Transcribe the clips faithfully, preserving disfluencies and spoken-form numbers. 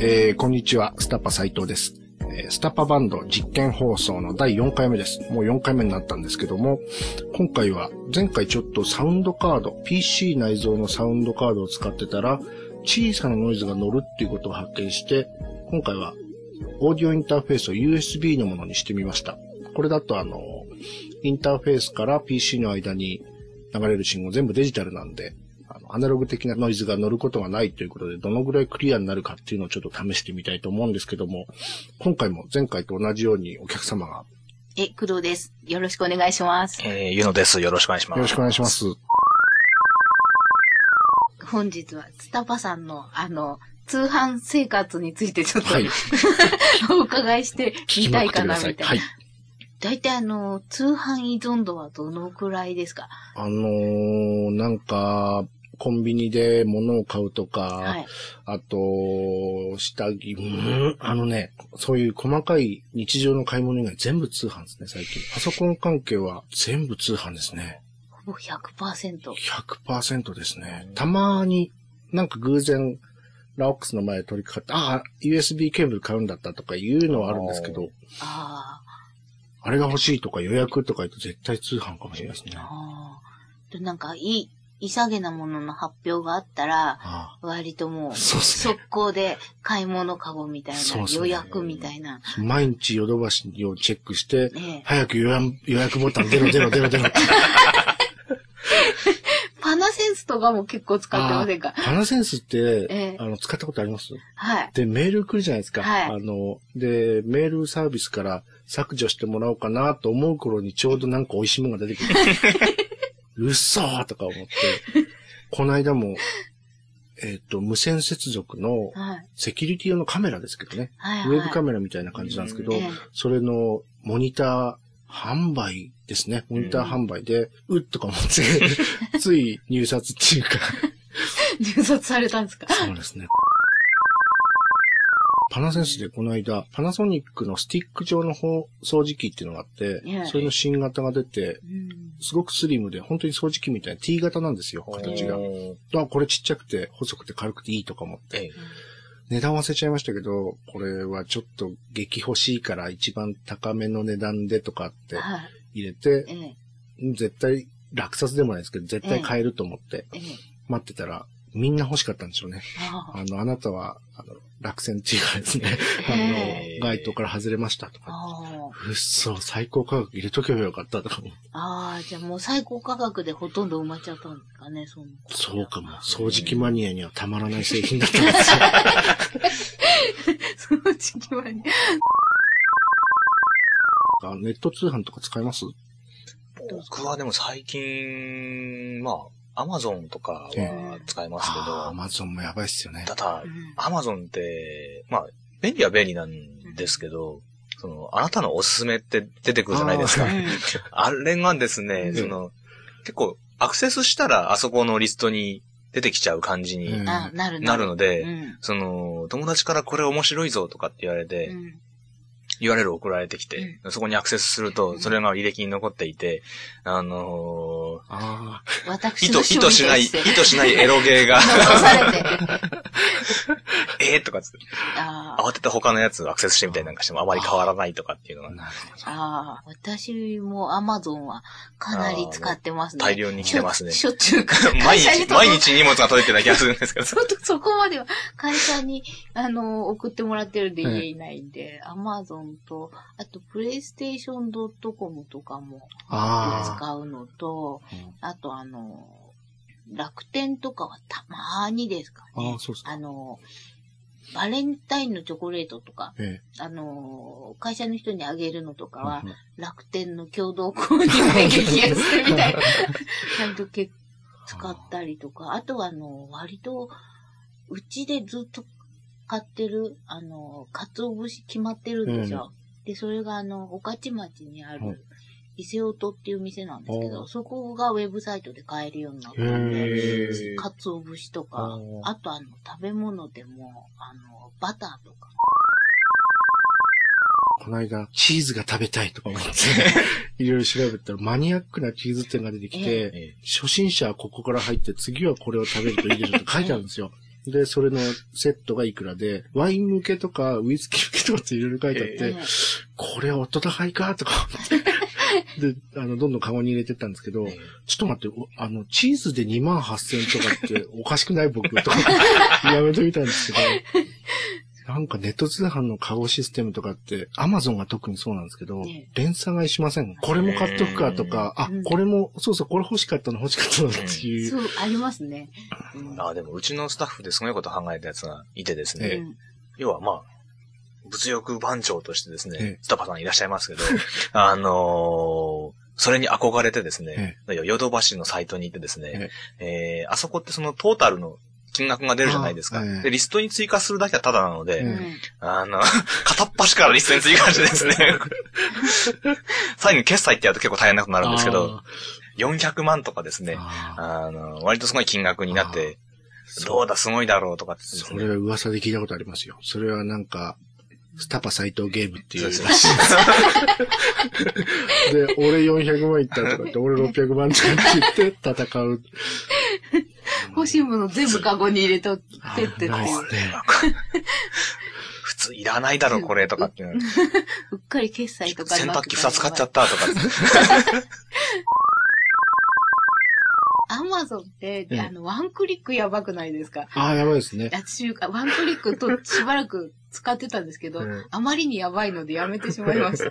えー、こんにちは、スタパ斉藤です。えー、スタパバンド実験放送のだいよんかいめです。もうよんかいめになったんですけども、今回は前回ちょっとサウンドカード、ピーシー 内蔵のサウンドカードを使ってたら、小さなノイズが乗るっていうことを発見して、今回はオーディオインターフェースを ユーエスビー のものにしてみました。これだとあの、インターフェースから ピーシー の間に流れる信号全部デジタルなんで、あのアナログ的なノイズが乗ることがないということで、どのぐらいクリアになるかっていうのをちょっと試してみたいと思うんですけども、今回も前回と同じようにお客様が。 え、工藤です。よろしくお願いします。 えー、ゆのです。よろしくお願いします。 よろしくお願いします。 本日はスタパさんのあの、通販生活についてちょっと、はい、お伺いしてみたいかなみたいな。はい。大体あの、通販依存度はどのくらいですか？ あのー、なんか、コンビニで物を買うとか、はい、あと、下着、うん、あのね、そういう細かい日常の買い物以外全部通販ですね、最近。パソコン関係は全部通販ですね。 ほぼ ひゃくパーセント。 ひゃくパーセント ですね。たまに、なんか偶然、ラオックスの前で取り掛かって、ああ、ユーエスビー ケーブル買うんだったとかいうのはあるんですけど、ああれが欲しいとか予約とか言うと絶対通販かもしれないですね。 ああ。なんか、いい、いさげなものの発表があったら、ああ割ともう、速攻で買い物カゴみたいな、予約みたいな。 毎日ヨドバシをチェックして、ええ、早く予約、予約ボタン出ろ出ろ出ろ出ろって。 パナセンスとかも結構使ってませんか？ パナセンスって、ええ、あの、使ったことあります？ はい。 で、メール来るじゃないですか。 はい。 あの、で、メールサービスから削除してもらおうかなと思う頃にちょうどなんか美味しいものが出てくる。うっそーとか思って、この間も、えっと、無線接続のセキュリティ用のカメラですけどね。はいはい、ウェブカメラみたいな感じなんですけど、ええ、それのモニター、販売ですね。モニター販売で、うん、うっとか思って、つい入札っていうか。 入札されたんですか？ そうですね。パナセンスでこの間、パナソニックのスティック状の掃除機っていうのがあって、それの新型が出て、すごくスリムで、本当に掃除機みたいな T 型なんですよ、形が。あ、これちっちゃくて、細くて軽くていいとか思って。値段忘れちゃいましたけど、これはちょっと激欲しいから一番高めの値段でとかって入れて、ええ、絶対落札でもないですけど、絶対買えると思って待ってたら、みんな欲しかったんでしょうね。あの、あなたは、あの、落選っていうかですね、あの、該当から外れましたとか。うっそ、最高価格入れとけばよかったとか。 ああ、じゃあもう最高価格でほとんど埋まっちゃったんですかね、そんな。 そうかも。掃除機マニアにはたまらない製品だったんですよ。掃除機マニア。ネット通販とか使います？ 僕はでも最近、まあ、アマゾンとかは使いますけど。 アマゾンもやばいっすよね。 ただ、アマゾンって、まあ、便利は便利なんですけど、その、あなたのおすすめって出てくるじゃないですか。あ, あれがですね、うん、その、結構、アクセスしたらあそこのリストに出てきちゃう感じになるので、うん、その、友達からこれ面白いぞとかって言われて、うん、ユーアールエル 送られてきて、うん、そこにアクセスすると、それが履歴に残っていて、あのー、 あ意図、意図しない、意図しないエロゲーがえーとかつって、慌てて他のやつをアクセスしてみたりなんかしてもあまり変わらないとかっていうのが。 なるほど。ああ、私も Amazon はかなり使ってますね。 大量に来てますね。 しょっちゅう毎日、毎日荷物が届いてる気がするんですけど。 そ, そこまでは会社に、あの、送ってもらってるんで家いないんで、うん、Amazon と、あと、プレイステーションドットコム とかも使うのと、あ, あとあの、楽天とかはたまーにですかね。 あ, そうですか。 あの、バレンタインのチョコレートとか、ええ、あの、会社の人にあげるのとかは、うん、楽天の共同購入で激安みたいな、ちゃんと結使ったりとか、あとはあの、割と、うちでずっと買ってる、あの、鰹節決まってるんですよ。うん、で、それがあの、御徒町にある、うん伊勢音っていう店なんですけど、そこがウェブサイトで買えるようになったんで、鰹節とか、あとあの、食べ物でも、あの、バターとか。 この間、チーズが食べたいとか思って、いろいろ調べたらマニアックなチーズ店が出てきて、えー、初心者はここから入って次はこれを食べるといいでしょって書いてあるんですよ。 で、それのセットがいくらで、ワイン向けとかウイスキー向けとかっていろいろ書いてあって、えー、これ音高いかとか思って。で、あの、どんどんカゴに入れてったんですけど、えー、ちょっと待って、あの、チーズでにまんはっせんとかっておかしくない僕とかやめてみたんですけど、なんかネット通販のカゴシステムとかって、アマゾンが特にそうなんですけど、ね、連鎖買いしません。これも買っとくかとか、あ、うん、これも、そうそう、これ欲しかったの欲しかったのっていう。 そう、ありますね。 うん、あ、でもうちのスタッフですごいこと考えたやつがいてですね、うん、要はまあ、物欲番長としてですね、ええ、スタッフさんいらっしゃいますけど、あのー、それに憧れてですね、ええ、ヨドバシのサイトに行ってですね、えええー、あそこってそのトータルの金額が出るじゃないですか。で、リストに追加するだけはタダなので、うん、あの、片っ端からリストに追加してですね、最後に決済ってやると結構大変なことになるんですけど、よんひゃくまんとかですね、あの、割とすごい金額になって、どうだ、すごいだろうとかって、ね。 それは噂で聞いたことありますよ。それはなんか、スタパ斎藤ゲームっていうらしいです。で、俺よんひゃくまんいったとかって、俺ろっぴゃくまんとかって言って戦う。 欲しいもの全部カゴに入れとってってっていう。 普通いらないだろ、これとかって。うっかり決済とか洗濯機ふたつ買っちゃったとか。 アマゾンって、あの、ワンクリックやばくないですか？ ああ、やばいですね。 私、ワンクリックとしばらく使ってたんですけど、うん、あまりにやばいのでやめてしまいました。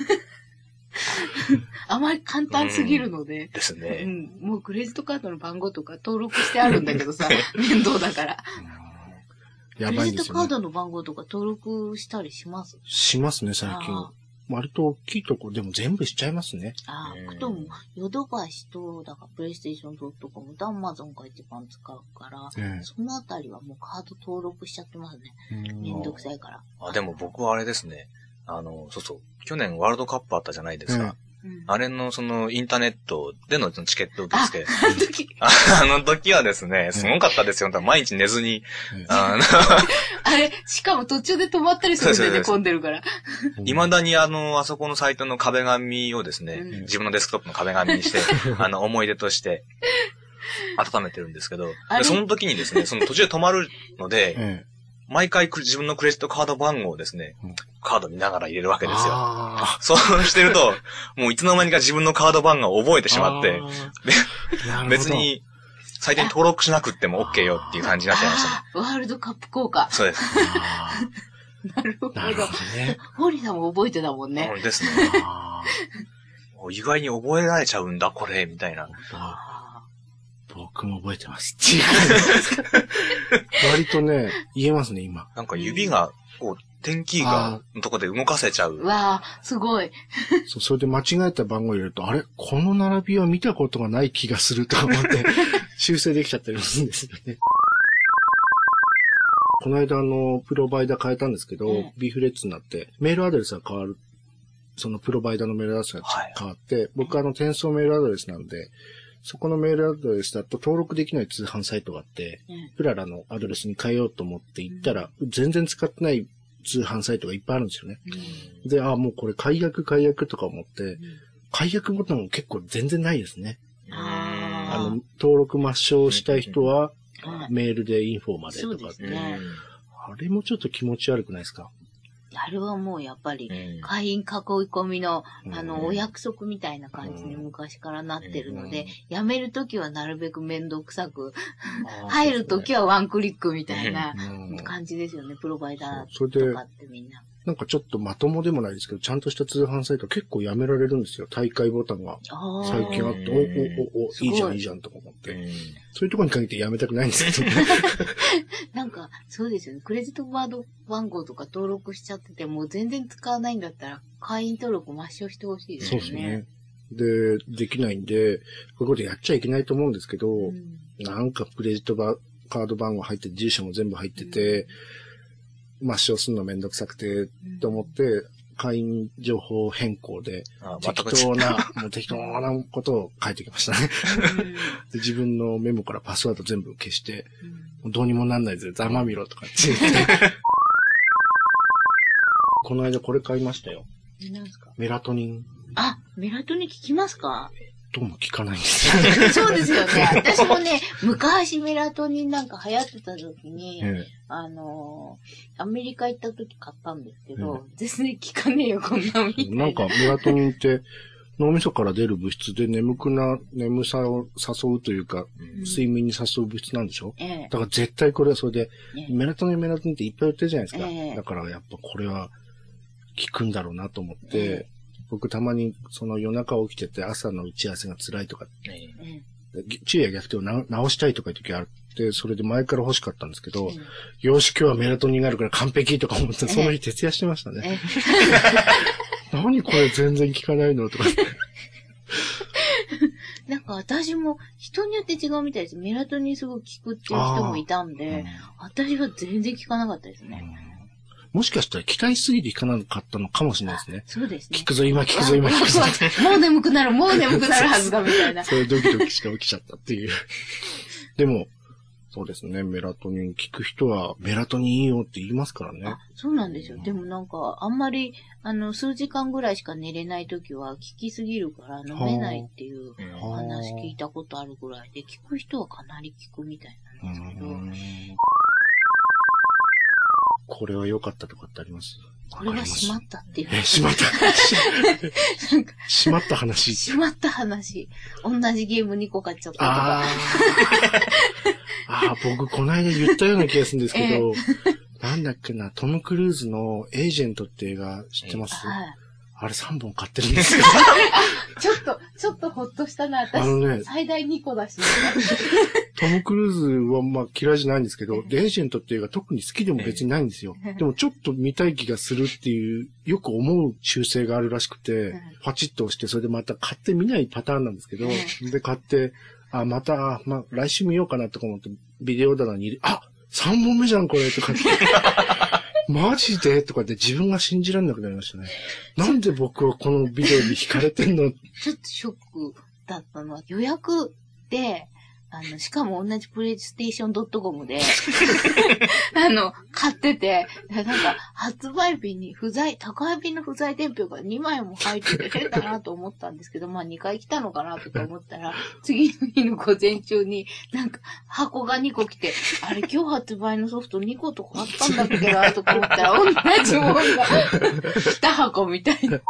あまり簡単すぎるので。 うん、ですね、 うん。もうクレジットカードの番号とか登録してあるんだけどさ、面倒だから。やばいですよね。クレジットカードの番号とか登録したりします？ しますね、最近。割と大きいとこ、でも全部しちゃいますね。 ああ、ことも、ヨドバシと、だからプレイステーションドットコムとアマゾンが一番使うから、えー、そのあたりはもうカード登録しちゃってますね。めんどくさいから。 あ、でも僕はあれですね。あの、そうそう。去年ワールドカップあったじゃないですか。うん、あれのそのインターネットでのチケット受付。 あの時あの時はですね、すごかったですよ。毎日寝ずに。 あのあれ、しかも途中で止まったりするんでね、混んでるから。 未だにあの、あそこのサイトの壁紙をですね、うん、自分のデスクトップの壁紙にして、あの、思い出として温めてるんですけど、でその時にですね、その途中で止まるので、うん毎回自分のクレジットカード番号をですね、うん、カード見ながら入れるわけですよ。そうしてると、もういつの間にか自分のカード番号を覚えてしまって、別にサイトに登録しなくっても OK よっていう感じになっちゃいましたね。 ワールドカップ効果。 そうです。 なるほど。なるほどね。ホリさんも覚えてたもんね。 そうですね。意外に覚えられちゃうんだ、これ、みたいな。 僕も覚えてます。割とね、言えますね、今。 なんか指が、こう、点キーが、のとこで動かせちゃう。 わあ、すごい。 そう、それで間違えた番号入れると、あれこの並びは見たことがない気がすると思って、修正できちゃったりするんですよね。この間、あの、プロバイダー変えたんですけど、うん、ビーフレッツになって、メールアドレスが変わる。そのプロバイダーのメールアドレスが変わって、はい、僕あの、転送メールアドレスなんで、そこのメールアドレスだと登録できない通販サイトがあって、うん、プララのアドレスに変えようと思って行ったら、うん、全然使ってない通販サイトがいっぱいあるんですよね。うん、で、あ、もうこれ解約解約とか思って、うん、解約ボタンも結構全然ないですね。あの、登録抹消したい人は、うん、メールでインフォまでとかって、ね、あれもちょっと気持ち悪くないですか？ あれはもうやっぱり、会員囲い込みの、うん、あの、お約束みたいな感じに昔からなってるので、うん、辞めるときはなるべく面倒くさく、入るときはワンクリックみたいな感じですよね、プロバイダーとかってみんな。 なんかちょっとまともでもないですけど、ちゃんとした通販サイト結構やめられるんですよ。大会ボタンが最近あって、お、お、お、お、いいじゃん、いいじゃんとか思って。そういうところに限ってやめたくないんですけど。 なんか、そうですよね。クレジットカード番号とか登録しちゃってて、もう全然使わないんだったら、会員登録抹消してほしいですよね。そうですね。で、できないんで、こういうことやっちゃいけないと思うんですけど、うん、なんかクレジットカード番号入ってて、住所も全部入ってて、うん抹消するのめんどくさくて、と思って、会員情報変更で、適当な、もう適当なことを書いてきましたねで。自分のメモからパスワード全部消して、もうどうにもなんないぜ、ざまみろとかって言って。この間これ買いましたよ。 何ですか？ メラトニン。 あ、メラトニン効きますか？ どうも効かないんですよ。そうですよね。私もね、昔メラトニンなんか流行ってた時に、ええ、あのー、アメリカ行った時買ったんですけど、ええ、全然効かねえよ、こんなみたいな。 なんかメラトニンって脳みそから出る物質で眠くな、眠さを誘うというか、うん、睡眠に誘う物質なんでしょ、ええ、だから絶対これはそれで、ええ、メラトニンメラトニンっていっぱい売ってるじゃないですか。ええ、だからやっぱこれは効くんだろうなと思って、ええ、僕たまにその夜中起きてて朝の打ち合わせが辛いとか、ええ、昼夜逆転を直したいとかいう時あって、それで前から欲しかったんですけど、ええ、よし今日はメラトニンがあるから完璧とか思って、その日徹夜してましたね。ええ、何これ全然効かないのとか。 なんか私も人によって違うみたいです。メラトニンすごく効くっていう人もいたんで、うん、私は全然効かなかったですね。うんもしかしたら期待しすぎていかなかったのかもしれないですね。 そうですね。 聞くぞ、今聞くぞ、今聞くぞ。 もう眠くなる、もう眠くなるはずだ、みたいな。 それドキドキして起きちゃったっていう。でも、そうですね、メラトニン聞く人はメラトニンいいよって言いますからね。 あ、そうなんですよ。でもなんか、あんまり、あの、数時間ぐらいしか寝れないときは、効きすぎるから飲めないっていう話聞いたことあるぐらいで、聞く人はかなり効くみたいなんですけど、 これは良かったとかってあります？ これはしまったっていう。 え、しまった。しまった話。 しまった話。同じゲームにこ買っちゃったとか。 ああ、僕この間言ったような気がするんですけど、えー、なんだっけな、トム・クルーズのエージェントって映画知ってます？はい、あれさんぼん買ってるんですよ。 ちょっと、ちょっとほっとしたな。私、あのね、最大にこだし、ね。 トム・クルーズはまあ嫌いじゃないんですけど、エージェントっていう映画特に好きでも別にないんですよ。でもちょっと見たい気がするっていう、よく思う習性があるらしくて、パチッと押して、それでまた買ってみないパターンなんですけど、で買って、あ、また、まあ来週見ようかなとか思って、ビデオ棚に入れ、あ !さん 本目じゃんこれとかって。マジでとかって自分が信じられなくなりましたね。なんで僕はこのビデオに惹かれてんの？ ちょっとショックだったのは予約で、あの、しかも同じプレイステーションドットコムで、あの、買ってて、なんか、発売日に不在、宅配便の不在伝票がにまいも入ってて変だなと思ったんですけど、まあにかい来たのかなとか思ったら、次の日の午前中になんか箱がにこ来て、あれ今日発売のソフトにことかあったんだっけなとか思ったら、同じものがに箱みたいな。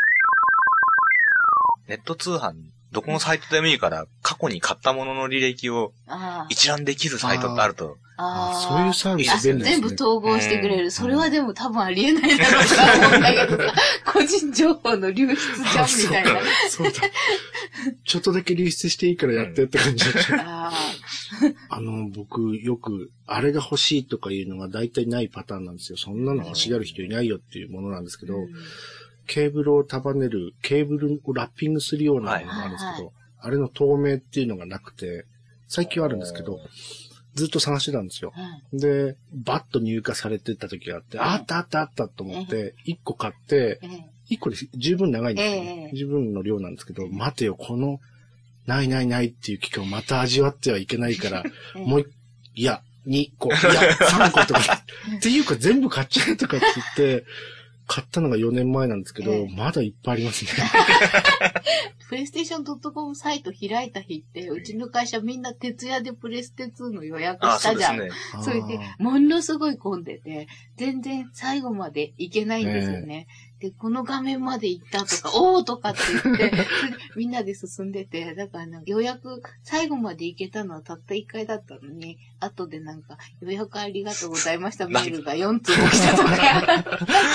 ネット通販、どこのサイトでもいいから、過去に買ったものの履歴を一覧できるサイトってあると。 ああ、そういうサービス便利ですね。 全部統合してくれる。それはでも多分ありえないだろうなと思うんだけどさ、個人情報の流出じゃんみたいな。 そうだ。ちょっとだけ流出していいからやってって感じだった。ああの、僕よく、あれが欲しいとかいうのが大体ないパターンなんですよ。そんなの欲しがる人いないよっていうものなんですけど、うん、ケーブルを束ねる、ケーブルをラッピングするようなものがあるんですけど、はいはいはい、あれの透明っていうのがなくて、最近はあるんですけど、ずっと探してたんですよ。うん、で、バッと入荷されてた時があって、うん、あったあったあったと思って、いっこ買って、いっこで十分長いんですよ、ね。十分の量なんですけど、待てよ、この、ないないないっていう期間をまた味わってはいけないから、もういや、にこ、いや、さんことか、っていうか全部買っちゃえとかって言って、買ったのがよねんまえなんですけど、えー、まだいっぱいありますね。 プレイステーションドットコム サイト開いた日って、うちの会社みんな徹夜でプレステツーの予約したじゃん。そうですね。それで、ものすごい混んでて、全然最後まで行けないんですよね。えー、で、この画面まで行ったとか、おーとかって言って、みんなで進んでて、だからなんか予約、最後まで行けたのはたったいっかいだったのに、後でなんか予約ありがとうございましたメールがよんつうも来たとか。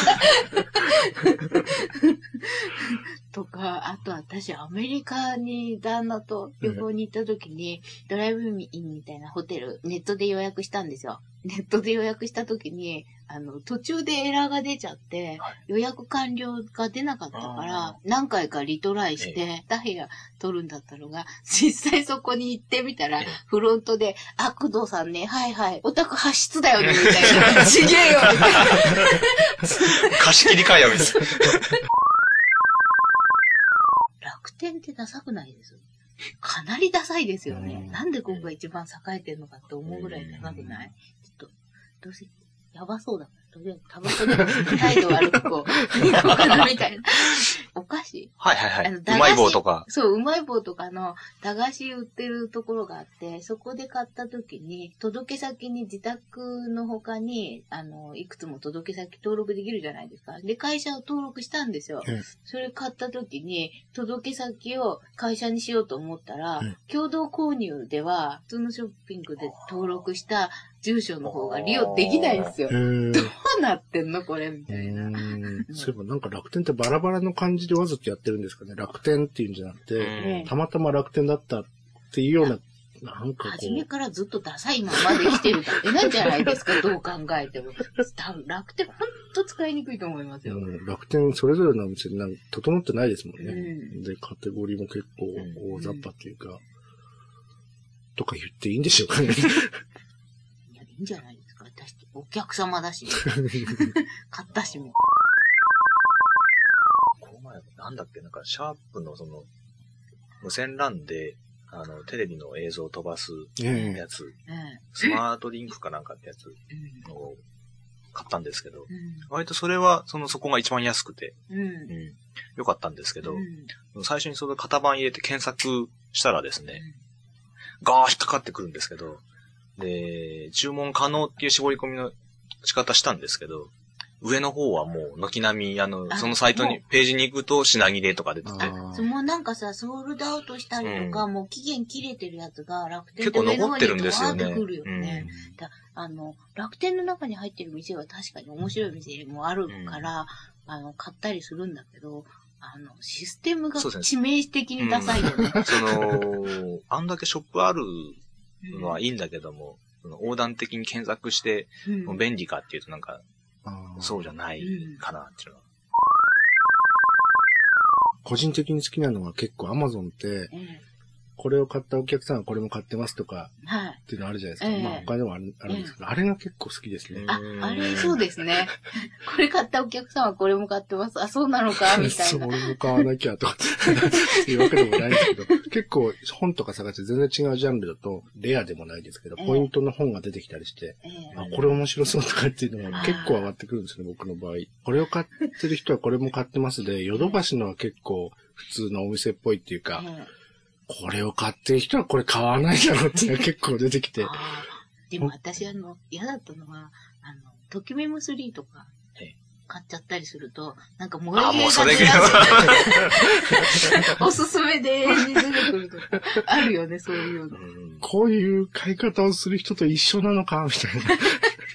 とか、あと私アメリカに旦那と旅行に行った時に、うん、ドライブインみたいなホテルネットで予約したんですよ。ネットで予約した時に、あの、途中でエラーが出ちゃって、はい、予約完了が出なかったから、何回かリトライして、に部屋取るんだったのが、実際そこに行ってみたら、フロントで、あ、工藤さんね、はいはい、お宅発室だよね、みたいな。ちげえよ、みたいな。 貸し切りかよ、みたいな。 楽天ってダサくないです。かなりダサいですよね。なんでここが一番栄えてるのかって思うぐらいダサくない？ちょっと、どうせ、やばそうだからとりあえずタバコでも態度悪くこう、いいのかなみたいな。お菓子はいはいはい。うまい棒とか。 そう、うまい棒とかの駄菓子売ってるところがあって、そこで買った時に、届け先に自宅の他に、あの、いくつも届け先登録できるじゃないですか。で、会社を登録したんですよ。うん、それ買った時に、届け先を会社にしようと思ったら、うん、共同購入では、普通のショッピングで登録した住所の方が利用できないんですよ。どうなってんのこれみたいな。 そういえばなんか楽天ってバラバラの感じでわざとやってるんですかね。楽天っていうんじゃなくて、たまたま楽天だったっていうような、なんかこう。 初めからずっとダサいままで来てるだけなんじゃないですか、どう考えても。多分楽天ほんと使いにくいと思いますよ。うん、 楽天それぞれのお店なんか整ってないですもんね。うん、で、カテゴリーも結構大雑把っていうか、うん、とか言っていいんでしょうかね。 いや、いいんじゃないですか。私、お客様だし。買ったしも。 この前、なんだっけ、なんか、シャープのその、無線 ラン で、あの、テレビの映像を飛ばすやつ、えー、スマートリンクかなんかってやつを買ったんですけど、うん、割とそれは、その、そこが一番安くて、うんうん、よかったんですけど、うん、最初にそれ型番入れて検索したらですね、うん、ガーッ引っかかってくるんですけど、で、注文可能っていう絞り込みの仕方したんですけど、上の方はもう軒並み、あの、あそのサイトに、ページに行くと品切れとか出てて。 もうなんかさ、ソールドアウトしたりとか、うん、もう期限切れてるやつが楽天結構残ってるんですよね。 くるよね、うん、だあの、楽天の中に入ってる店は確かに面白い店もあるから、うん、あの、買ったりするんだけど、あの、システムが致命的にダサいよね。 うん、その、あんだけショップあるのはいいんだけども、その横断的に検索して、うん、便利かっていうとなんか、そうじゃないかなっていうのは、うん。 個人的に好きなのは結構 Amazon って、ええ、これを買ったお客さんはこれも買ってますとか、はい、っていうのあるじゃないですか。ええ、まあ他でもある、あるんですけど、ええ、あれが結構好きですね。 あ、あれそうですね。これ買ったお客さんはこれも買ってます。あ、そうなのかみたいな。 そう、俺も買わなきゃとかっていうわけでもないんですけど、結構本とか探して全然違うジャンルだと、レアでもないですけど、ポイントの本が出てきたりして、ええ、あ、これ面白そうとかっていうのが結構上がってくるんですね、僕の場合。これを買ってる人はこれも買ってますで、ヨドバシのは結構普通のお店っぽいっていうか、ええ、これを買ってる人はこれ買わないだろうっていうのが結構出てきて。 でも私あの、嫌だったのは、あの、ときメモスリーとか買っちゃったりすると、なんか萌えゲーがそれおすすめでーに出てくるとか、あるよね、そういうの。 こういう買い方をする人と一緒なのかみたいな。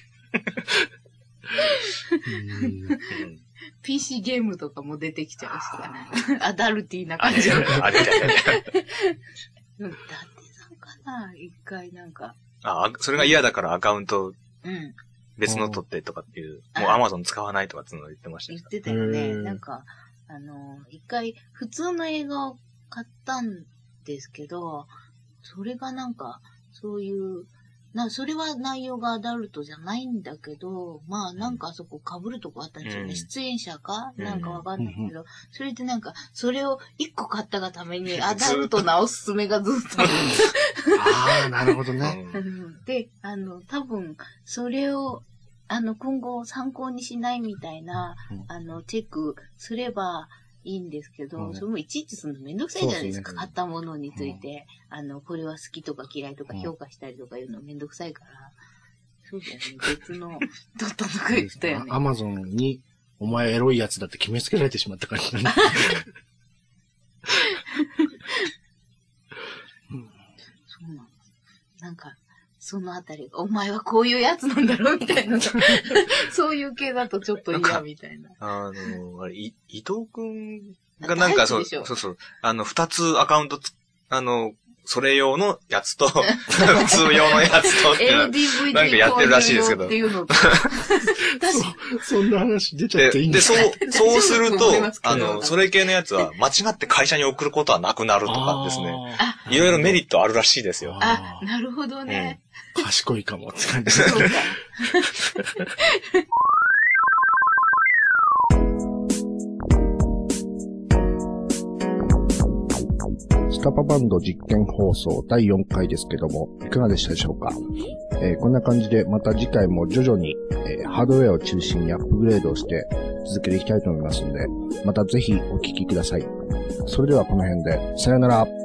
うん、ピーシー ゲームとかも出てきちゃうしさ、アダルティーな感じ。あれあれだってさんかな、一回なんか。 あ、それが嫌だからアカウント、別の取ってとかっていう、うん、もう Amazon 使わないとかっていうのを言ってました。 言ってたよね。なんか、あの、一回普通の映画を買ったんですけど、それがなんか、そういう、な、それは内容がアダルトじゃないんだけど、まあなんかあそこ被るとこあったんですよね。うん、出演者かなんかわかんないけど、うん、それでなんか、それを一個買ったがためにアダルトなおすすめがずっと。 ああ、なるほどね。 で、あの、多分、それを、あの、今後参考にしないみたいな、うん、あの、チェックすれば、いいんですけど、うん、それもいちいちするのめんどくさいじゃないですか。すね、買ったものについて、うん、あの、これは好きとか嫌いとか評価したりとかいうのめんどくさいから、うん、そうだよね。別の、ドットとか言ったよね。 アマゾンに、お前エロいやつだって決めつけられてしまった感じなんだ。 そうなんです。なんか、そのあたりが、お前はこういうやつなんだろうみたいな。そういう系だとちょっと嫌みたいな。 あの、あれ、い、伊藤くんがなんかそう、そうそう、あの、二つアカウントつ、あの、それ用のやつと、普通用のやつとってなんかやってるらしいですけど。っていうのそ, そんな話出ちゃっていいんですか？で、そう、そうすると、あの、それ系のやつは間違って会社に送ることはなくなるとかですね。いろいろメリットあるらしいですよ。 あ、なるほどね。 うん、賢いかもって感じですね。スタパバンド実験放送だいよんかいですけども、いかがでしたでしょうか？ えー、こんな感じでまた次回も徐々に、えー、ハードウェアを中心にアップグレードをして続けていきたいと思いますので、またぜひお聞きください。それではこの辺で、さよなら。